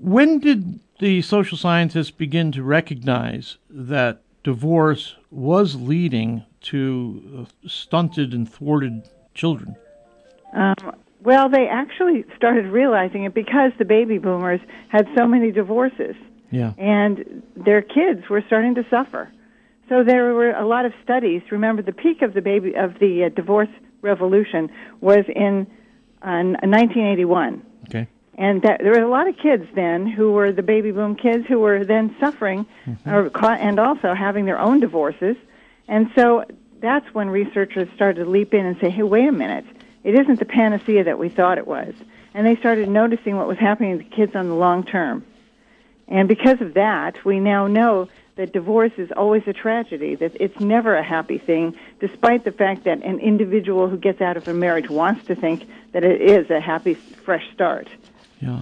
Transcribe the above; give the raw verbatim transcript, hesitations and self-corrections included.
When did the social scientists begin to recognize that divorce was leading to uh, stunted and thwarted children? Um, well, they actually started realizing it because the baby boomers had so many divorces. Yeah. And their kids were starting to suffer. So there were a lot of studies. Remember, the peak of the baby of the uh, divorce revolution was in uh, nineteen eighty-one. Okay. And that, there were a lot of kids then who were the baby boom kids who were then suffering mm-hmm. or, and also having their own divorces. And so that's when researchers started to leap in and say, hey, wait a minute. It isn't the panacea that we thought it was. And they started noticing what was happening to the kids on the long term. And because of that, we now know that divorce is always a tragedy, that it's never a happy thing, despite the fact that an individual who gets out of a marriage wants to think that it is a happy, fresh start.